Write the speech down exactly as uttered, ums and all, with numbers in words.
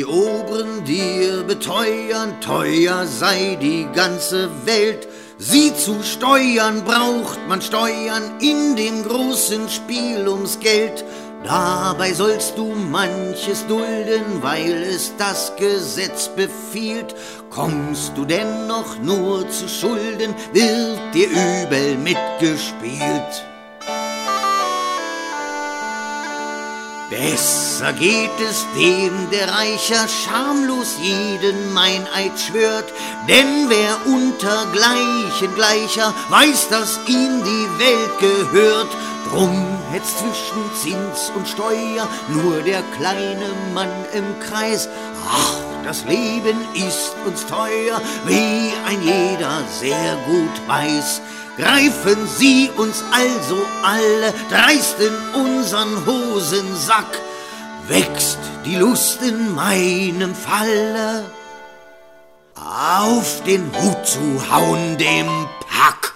die Oberen dir beteuern, teuer sei die ganze Welt. Sie zu steuern braucht man Steuern in dem großen Spiel ums Geld. Dabei sollst du manches dulden, weil es das Gesetz befiehlt. Kommst du dennoch nur zu Schulden, wird dir übel mitgespielt. Besser geht es dem, der reicher schamlos jeden Meineid schwört. Denn wer unter Gleichen Gleicher weiß, dass ihm die Welt gehört. Drum hätt's zwischen Zins und Steuer nur der kleine Mann im Kreis. Ach, das Leben ist uns teuer, wie ein jeder sehr gut weiß. Greifen Sie uns also alle dreist in unseren Hosensack, wächst die Lust in meinem Falle, auf den Hut zu hauen dem Pack.